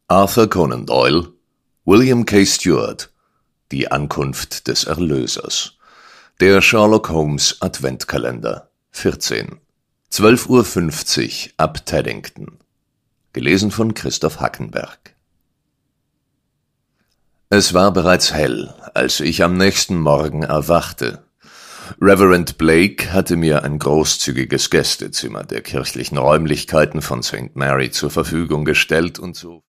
Arthur Conan Doyle, William K. Stewart, Die Ankunft des Erlösers. Der Sherlock Holmes Adventkalender, 14. 12:50 Uhr ab Teddington. Gelesen von Christoph Hackenberg. Es war bereits hell, als ich am nächsten Morgen erwachte. Reverend Blake hatte mir ein großzügiges Gästezimmer der kirchlichen Räumlichkeiten von St. Mary zur Verfügung gestellt und so